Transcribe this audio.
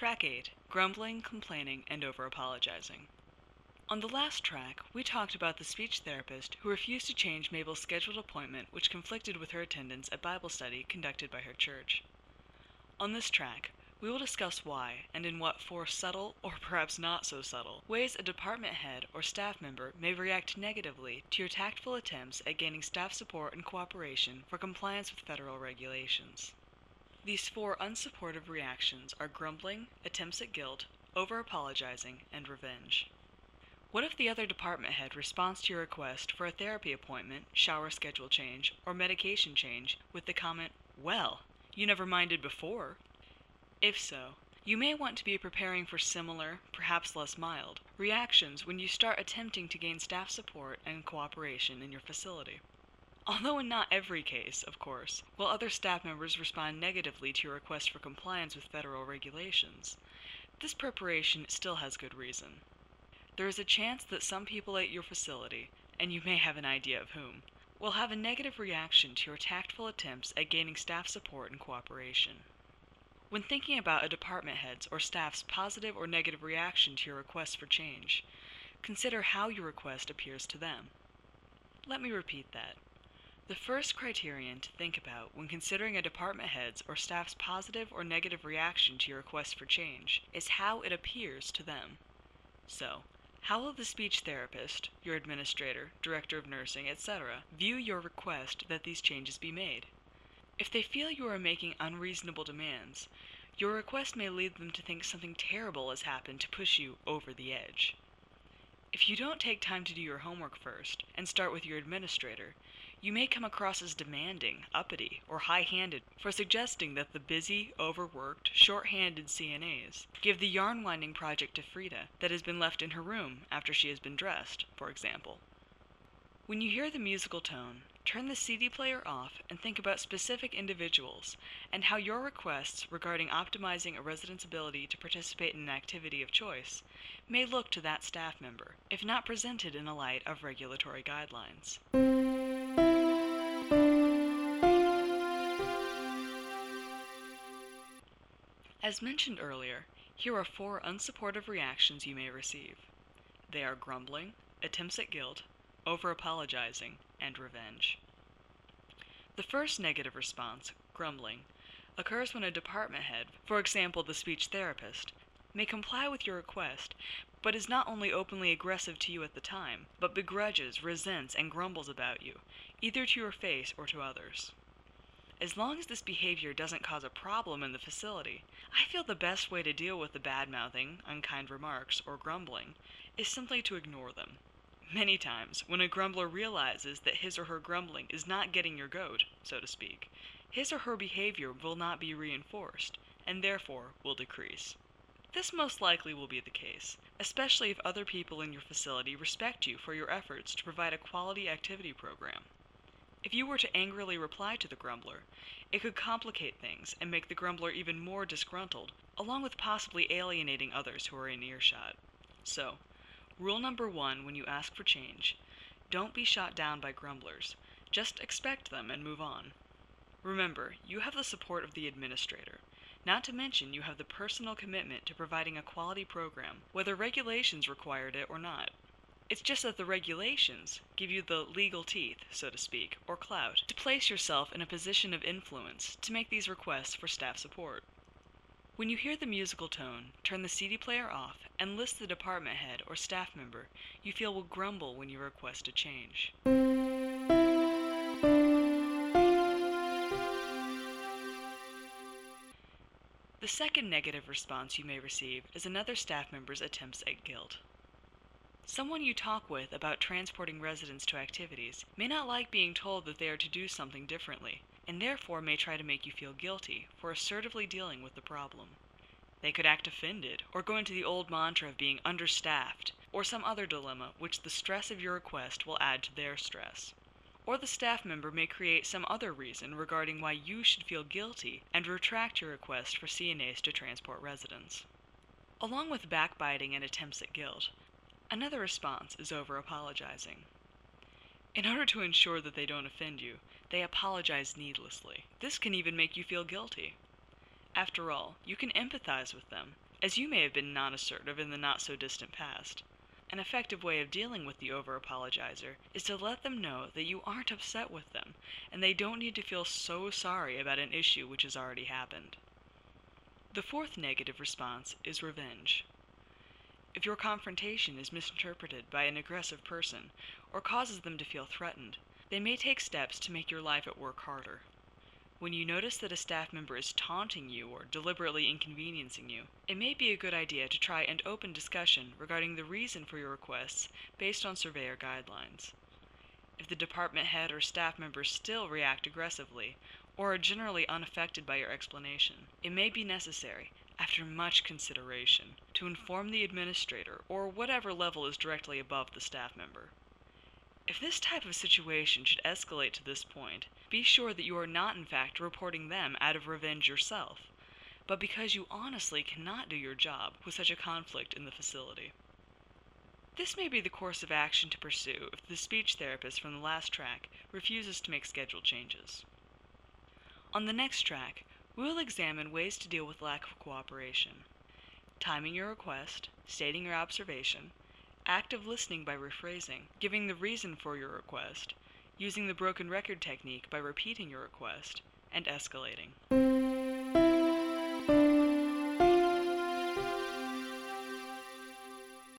Track 8, Grumbling, Complaining, and Over-Apologizing. On the last track, we talked about the speech therapist who refused to change Mabel's scheduled appointment, which conflicted with her attendance at Bible study conducted by her church. On this track, we will discuss why, and in what 4 subtle, or perhaps not so subtle, ways a department head or staff member may react negatively to your tactful attempts at gaining staff support and cooperation for compliance with federal regulations. These 4 unsupportive reactions are grumbling, attempts at guilt, over-apologizing, and revenge. What if the other department head responds to your request for a therapy appointment, shower schedule change, or medication change with the comment, "Well, you never minded before"? If so, you may want to be preparing for similar, perhaps less mild, reactions when you start attempting to gain staff support and cooperation in your facility. Although in not every case, of course, will other staff members respond negatively to your request for compliance with federal regulations, this preparation still has good reason. There is a chance that some people at your facility, and you may have an idea of whom, will have a negative reaction to your tactful attempts at gaining staff support and cooperation. When thinking about a department head's or staff's positive or negative reaction to your request for change, consider how your request appears to them. Let me repeat that. The first criterion to think about when considering a department head's or staff's positive or negative reaction to your request for change is how it appears to them. So, how will the speech therapist, your administrator, director of nursing, etc., view your request that these changes be made? If they feel you are making unreasonable demands, your request may lead them to think something terrible has happened to push you over the edge. If you don't take time to do your homework first and start with your administrator, you may come across as demanding, uppity, or high-handed for suggesting that the busy, overworked, short-handed CNAs give the yarn-winding project to Frida that has been left in her room after she has been dressed, for example. When you hear the musical tone, turn the CD player off and think about specific individuals and how your requests regarding optimizing a resident's ability to participate in an activity of choice may look to that staff member, if not presented in a light of regulatory guidelines. As mentioned earlier, here are 4 unsupportive reactions you may receive. They are grumbling, attempts at guilt, over-apologizing, and revenge. The first negative response, grumbling, occurs when a department head, for example the speech therapist, may comply with your request, but is not only openly aggressive to you at the time, but begrudges, resents, and grumbles about you, either to your face or to others. As long as this behavior doesn't cause a problem in the facility, I feel the best way to deal with the bad-mouthing, unkind remarks, or grumbling is simply to ignore them. Many times, when a grumbler realizes that his or her grumbling is not getting your goat, so to speak, his or her behavior will not be reinforced, and therefore will decrease. This most likely will be the case, especially if other people in your facility respect you for your efforts to provide a quality activity program. If you were to angrily reply to the grumbler, it could complicate things and make the grumbler even more disgruntled, along with possibly alienating others who are in earshot. So, rule number 1 when you ask for change: don't be shot down by grumblers. Just expect them and move on. Remember, you have the support of the administrator. Not to mention you have the personal commitment to providing a quality program, whether regulations required it or not. It's just that the regulations give you the legal teeth, so to speak, or clout, to place yourself in a position of influence to make these requests for staff support. When you hear the musical tone, turn the CD player off and list the department head or staff member you feel will grumble when you request a change. The second negative response you may receive is another staff member's attempts at guilt. Someone you talk with about transporting residents to activities may not like being told that they are to do something differently, and therefore may try to make you feel guilty for assertively dealing with the problem. They could act offended, or go into the old mantra of being understaffed, or some other dilemma which the stress of your request will add to their stress. Or the staff member may create some other reason regarding why you should feel guilty and retract your request for CNAs to transport residents. Along with backbiting and attempts at guilt, another response is over-apologizing. In order to ensure that they don't offend you, they apologize needlessly. This can even make you feel guilty. After all, you can empathize with them, as you may have been non-assertive in the not-so-distant past. An effective way of dealing with the over-apologizer is to let them know that you aren't upset with them, and they don't need to feel so sorry about an issue which has already happened. The fourth negative response is revenge. If your confrontation is misinterpreted by an aggressive person or causes them to feel threatened, they may take steps to make your life at work harder. When you notice that a staff member is taunting you or deliberately inconveniencing you, it may be a good idea to try an open discussion regarding the reason for your requests based on surveyor guidelines. If the department head or staff members still react aggressively or are generally unaffected by your explanation, it may be necessary, after much consideration, to inform the administrator or whatever level is directly above the staff member. If this type of situation should escalate to this point, be sure that you are not in fact reporting them out of revenge yourself, but because you honestly cannot do your job with such a conflict in the facility. This may be the course of action to pursue if the speech therapist from the last track refuses to make schedule changes. On the next track, we will examine ways to deal with lack of cooperation. Timing your request, stating your observation, active listening by rephrasing, giving the reason for your request, using the broken record technique by repeating your request, and escalating.